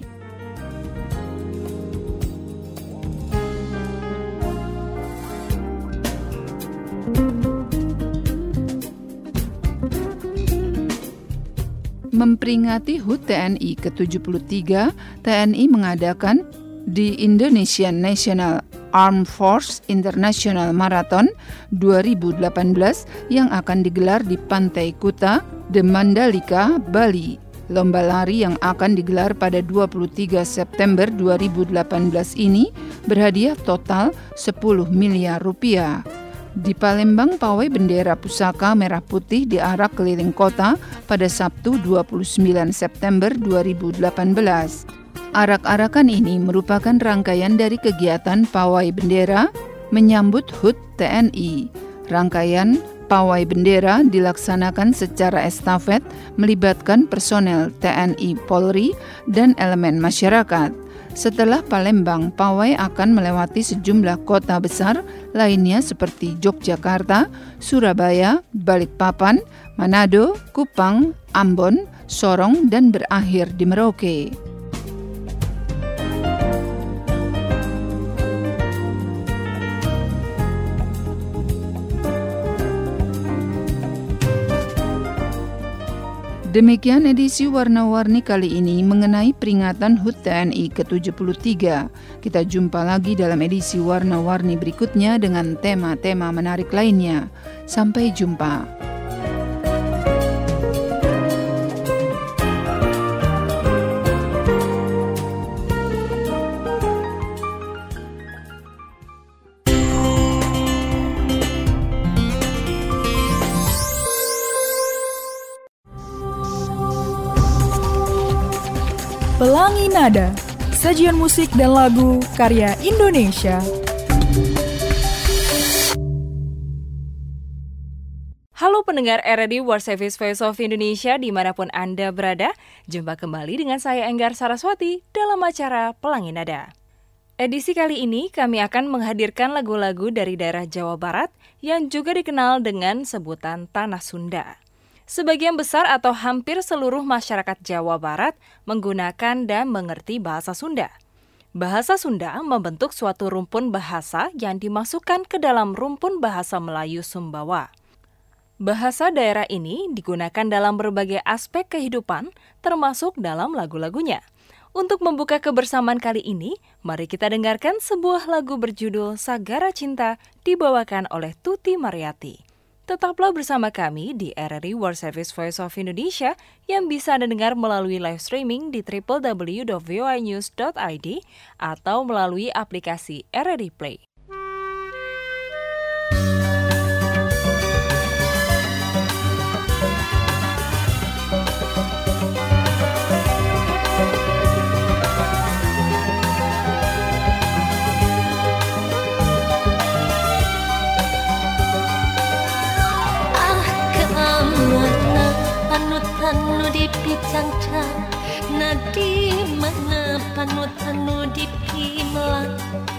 Memperingati HUT TNI ke-73, TNI mengadakan di Indonesian National Armed Force International Marathon 2018 yang akan digelar di Pantai Kuta, The Mandalika, Bali. Lomba lari yang akan digelar pada 23 September 2018 ini berhadiah total 10 miliar rupiah. Di Palembang, pawai bendera pusaka merah putih diarak keliling kota pada Sabtu 29 September 2018. Arak-arakan ini merupakan rangkaian dari kegiatan pawai bendera menyambut HUT TNI. Rangkaian pawai bendera dilaksanakan secara estafet melibatkan personel TNI Polri dan elemen masyarakat. Setelah Palembang, pawai akan melewati sejumlah kota besar lainnya seperti Yogyakarta, Surabaya, Balikpapan, Manado, Kupang, Ambon, Sorong, dan berakhir di Merauke. Demikian edisi Warna-Warni kali ini mengenai peringatan HUT TNI ke-73. Kita jumpa lagi dalam edisi Warna-Warni berikutnya dengan tema-tema menarik lainnya. Sampai jumpa. Pelangi Nada, sajian musik dan lagu karya Indonesia. Halo pendengar RRI World Service Voice of Indonesia dimanapun Anda berada, jumpa kembali dengan saya Enggar Saraswati dalam acara Pelangi Nada. Edisi kali ini kami akan menghadirkan lagu-lagu dari daerah Jawa Barat yang juga dikenal dengan sebutan Tanah Sunda. Sebagian besar atau hampir seluruh masyarakat Jawa Barat menggunakan dan mengerti bahasa Sunda. Bahasa Sunda membentuk suatu rumpun bahasa yang dimasukkan ke dalam rumpun bahasa Melayu Sumbawa. Bahasa daerah ini digunakan dalam berbagai aspek kehidupan, termasuk dalam lagu-lagunya. Untuk membuka kebersamaan kali ini, mari kita dengarkan sebuah lagu berjudul Sagara Cinta dibawakan oleh Tuti Mariati. Tetaplah bersama kami di RRI World Service Voice of Indonesia yang bisa Anda dengar melalui live streaming di www.voinews.id atau melalui aplikasi RRI Play. Panutan di picang-cang, nadi mana panutan di pimelang.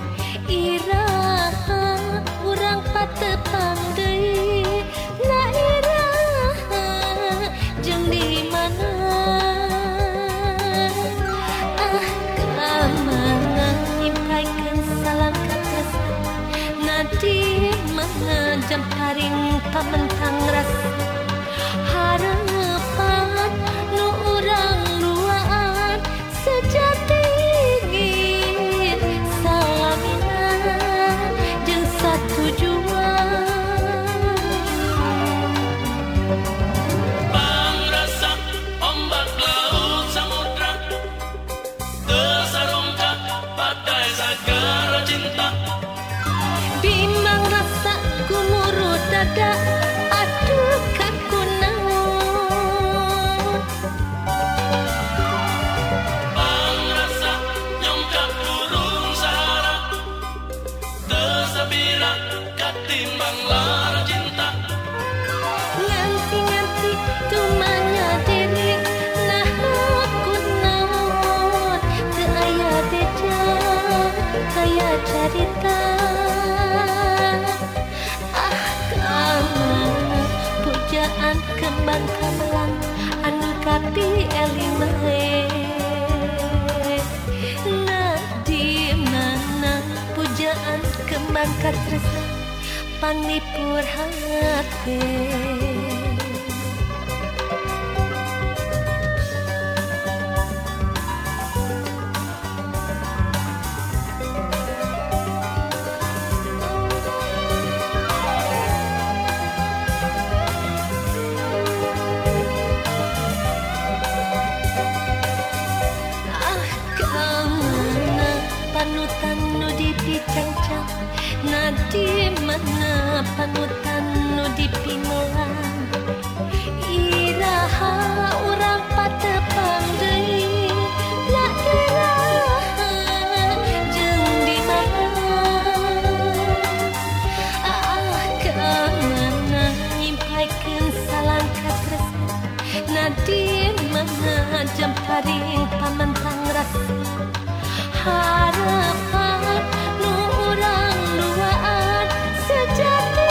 Iraha urang patepang deui, na iraha jeung di mana. Kamana nyimpaikeun salangkat rasa, nadi mana jam paring pamentang rasa. Harapan nu urang luaan sejati salamina jeung satujuan. Pangrasa ombak laut samudra tesarongkak badai sagara cinta. Bimbang rasa gumuruh dada, aduh katimbang lara cinta. Nganti-nganti tumanya diri, nah aku naon teu aya beja kaya carita. Kamana pujaan kembang kamelang anu kapi eling bae. Nah di mana pujaan kembang katresna panglipur hati. Kamana panutan nu dipicang-cang, nadi mana panutan nu dipimelang. Iraha urang patepang deui, la iraha jeung di mana. Kamana nyimpaikeun salangkat rasa, nadi mana jam paring pamentang rasa. Harapan nu urang luaan sejati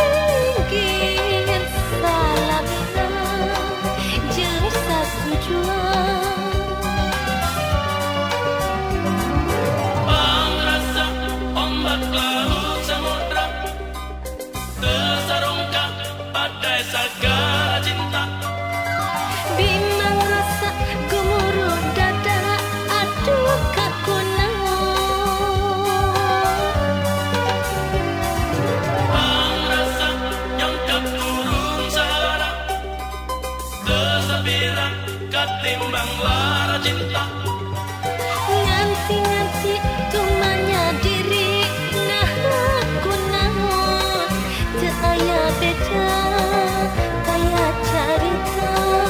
salamina jeung satujuan. Pangrasa ombak laut samudra tesarongkak badai sagara cinta. Bimbang rasa gumuruh dada, aduh kaku naon. Pangrasa yang katurun sahara tesabira katimbang lara cinta. Nganti-nganti tumanya diri, nah aku naon teu aya beda kaya carita.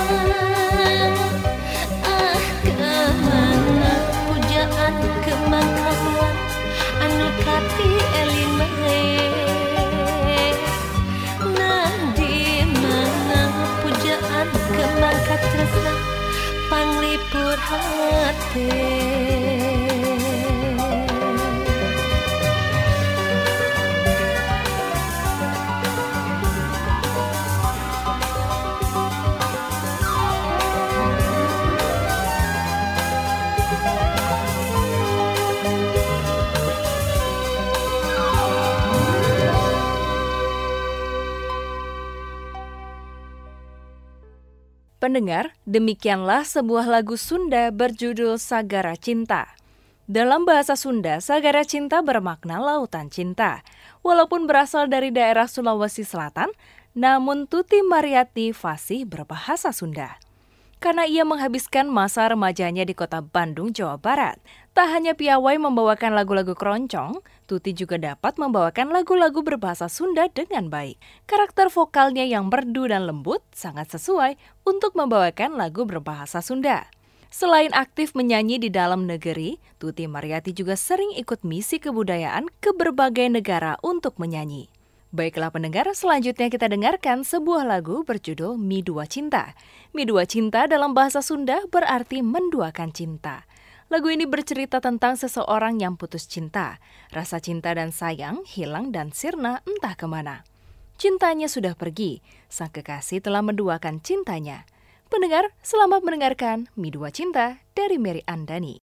Kamana pujaan kembang kamelang anu kapi eling bae. Nah di mana pujaan kembang katresna panglipur hati. Pendengar, demikianlah sebuah lagu Sunda berjudul Sagara Cinta. Dalam bahasa Sunda, Sagara Cinta bermakna lautan cinta. Walaupun berasal dari daerah Sulawesi Selatan, namun Tuti Mariyati fasih berbahasa Sunda. Karena ia menghabiskan masa remajanya di kota Bandung, Jawa Barat, tak hanya piawai membawakan lagu-lagu keroncong, Tuti juga dapat membawakan lagu-lagu berbahasa Sunda dengan baik. Karakter vokalnya yang merdu dan lembut sangat sesuai untuk membawakan lagu berbahasa Sunda. Selain aktif menyanyi di dalam negeri, Tuti Mariyati juga sering ikut misi kebudayaan ke berbagai negara untuk menyanyi. Baiklah pendengar, selanjutnya kita dengarkan sebuah lagu berjudul Mi Dua Cinta. Mi Dua Cinta dalam bahasa Sunda berarti menduakan cinta. Lagu ini bercerita tentang seseorang yang putus cinta. Rasa cinta dan sayang hilang dan sirna entah kemana. Cintanya sudah pergi, sang kekasih telah menduakan cintanya. Pendengar, selamat mendengarkan Mi Dua Cinta dari Mary Andani.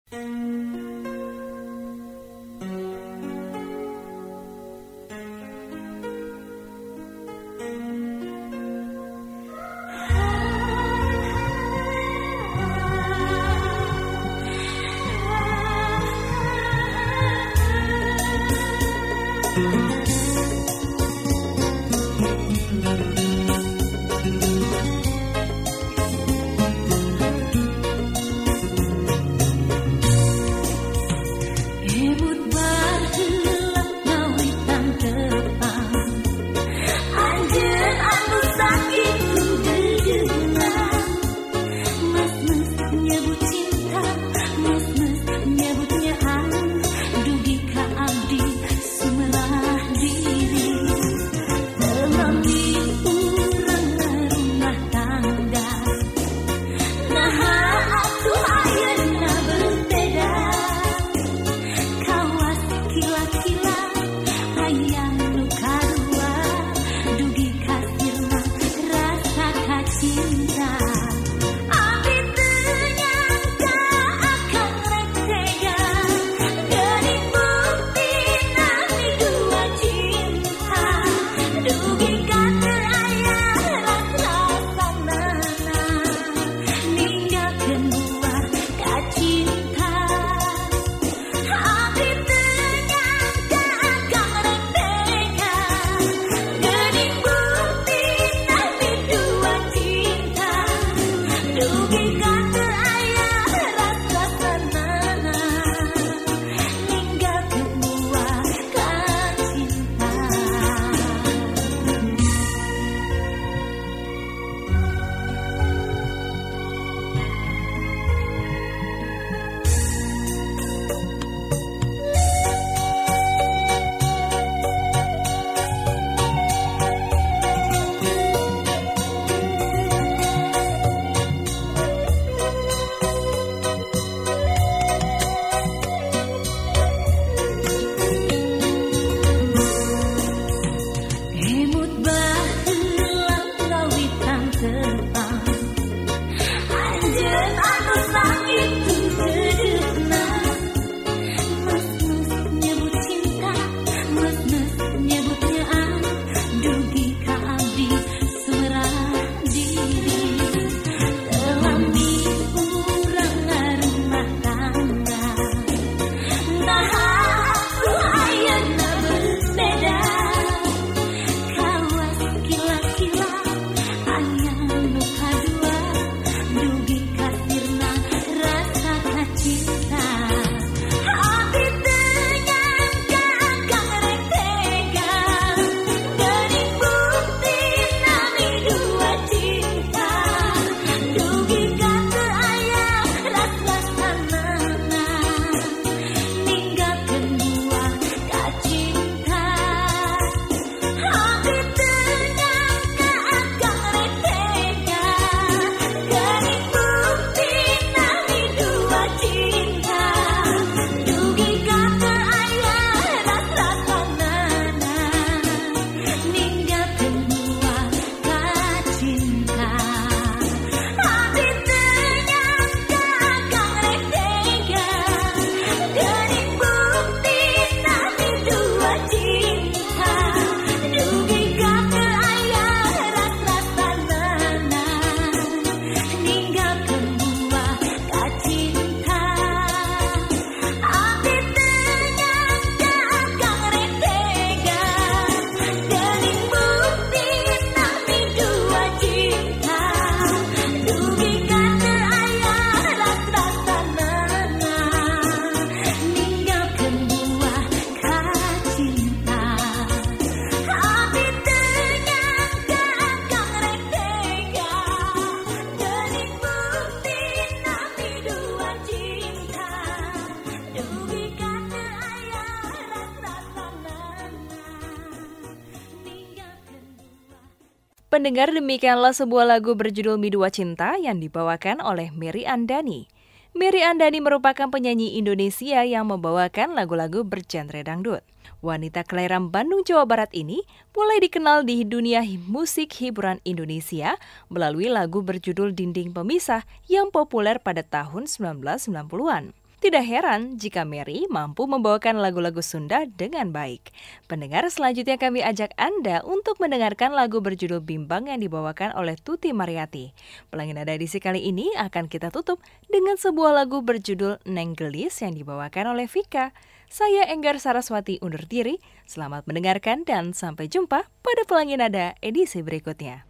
Pendengar, demikianlah sebuah lagu berjudul Midua Cinta yang dibawakan oleh Mary Andani. Mary Andani merupakan penyanyi Indonesia yang membawakan lagu-lagu bergenre dangdut. Wanita kelahiran Bandung, Jawa Barat ini mulai dikenal di dunia musik hiburan Indonesia melalui lagu berjudul Dinding Pemisah yang populer pada tahun 1990-an. Tidak heran jika Mary mampu membawakan lagu-lagu Sunda dengan baik. Pendengar, selanjutnya kami ajak Anda untuk mendengarkan lagu berjudul Bimbang yang dibawakan oleh Tuti Mariati. Pelangin nada edisi kali ini akan kita tutup dengan sebuah lagu berjudul Neng Gelis yang dibawakan oleh Vika. Saya Enggar Saraswati undur diri. Selamat mendengarkan dan sampai jumpa pada Pelangin Nada edisi berikutnya.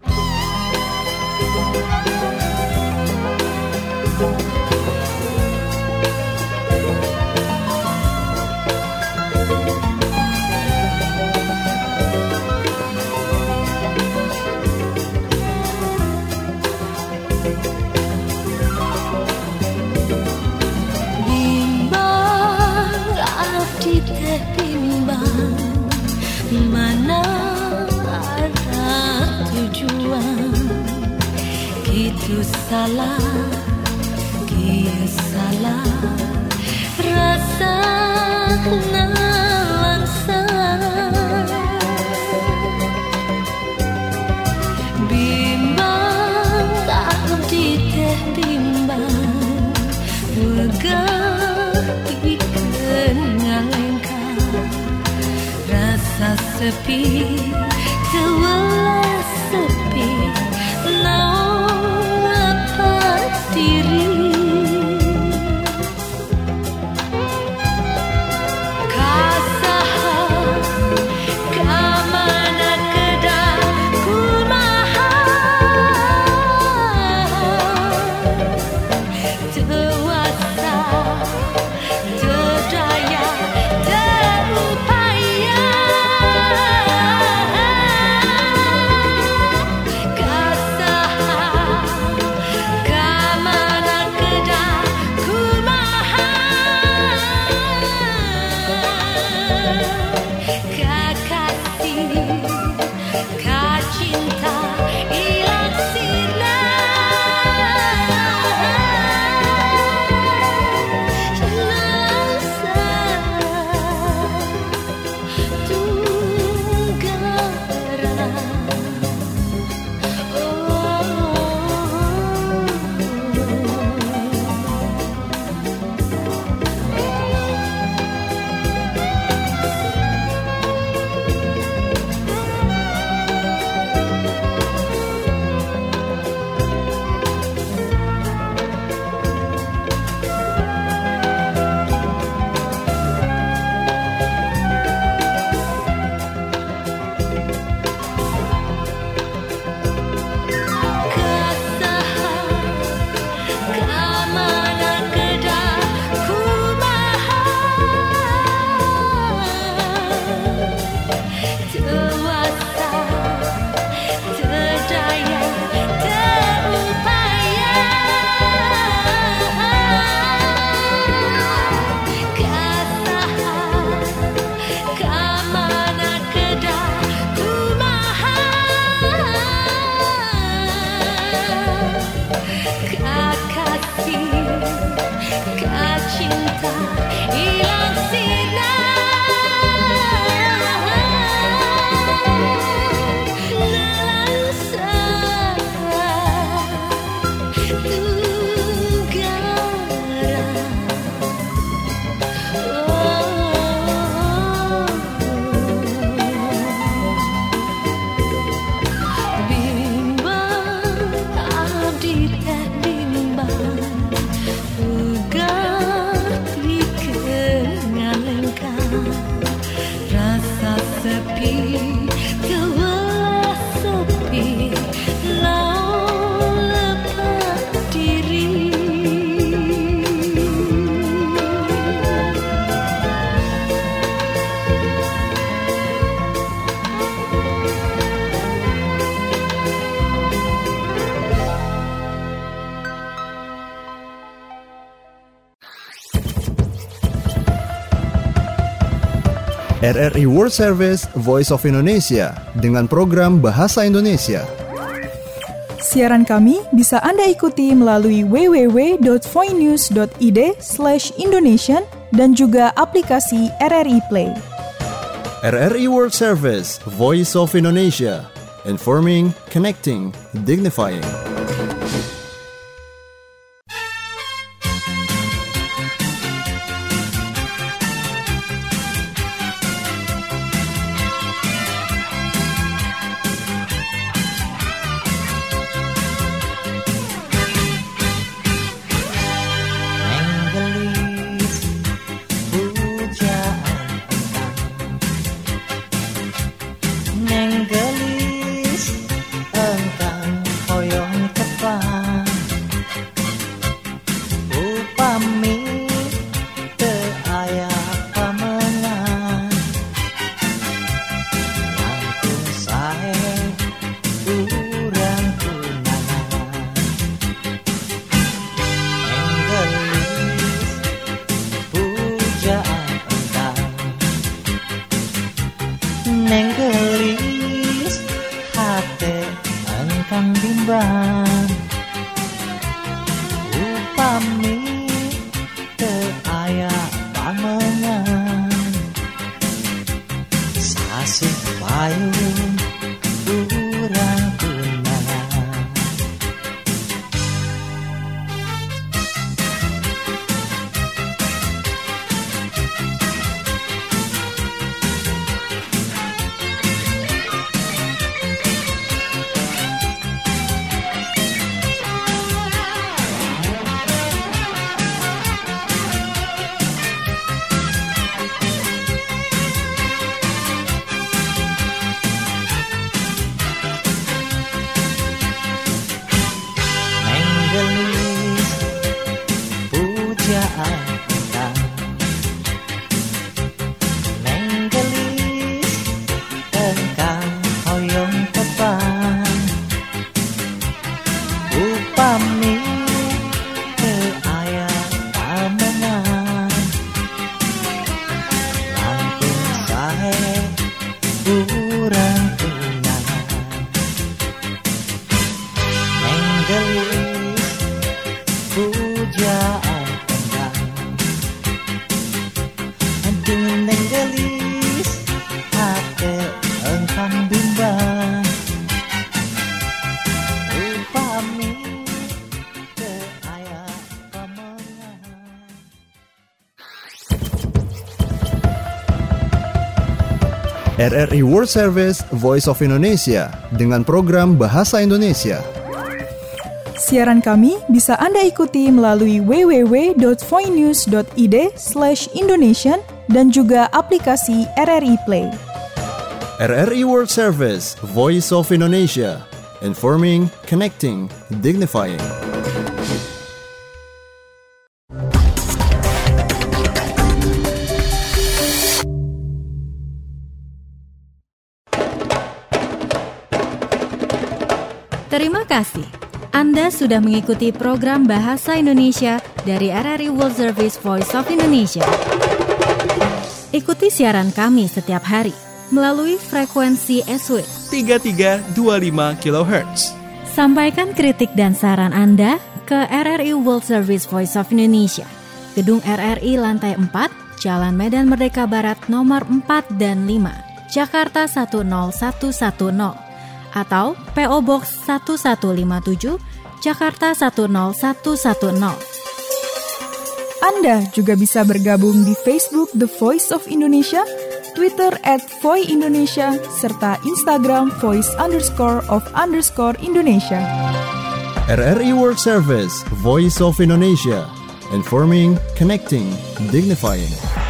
Mana arah tujuan, gitu salah, rasa nalangsa. Bimbang abdi teh bimbang, wegah pikeun ngalengka. Rasa sepi, tewelas sepi, naon lepas diri. Kasaha, kamana kedah kumaha, tewasa, terdaya, terupaya. RRI World Service Voice of Indonesia dengan program Bahasa Indonesia. Siaran kami bisa Anda ikuti melalui www.voinews.id/Indonesian dan juga aplikasi RRI Play. RRI World Service, Voice of Indonesia. Informing, connecting, dignifying. RRI World Service, Voice of Indonesia, dengan program Bahasa Indonesia. Siaran kami bisa Anda ikuti melalui www.voinews.id/Indonesian dan juga aplikasi RRI Play. RRI World Service, Voice of Indonesia. Informing, connecting, dignifying. Terima kasih. Anda sudah mengikuti program Bahasa Indonesia dari RRI World Service Voice of Indonesia. Ikuti siaran kami setiap hari melalui frekuensi SW 3325 kHz. Sampaikan kritik dan saran Anda ke RRI World Service Voice of Indonesia, Gedung RRI Lantai 4, Jalan Medan Merdeka Barat nomor 4 dan 5, Jakarta 10110. Atau PO Box 1157, Jakarta 10110. Anda juga bisa bergabung di Facebook The Voice of Indonesia, Twitter @voindonesia, serta Instagram voice_of_Indonesia. RRI World Service, Voice of Indonesia. Informing, connecting, dignifying.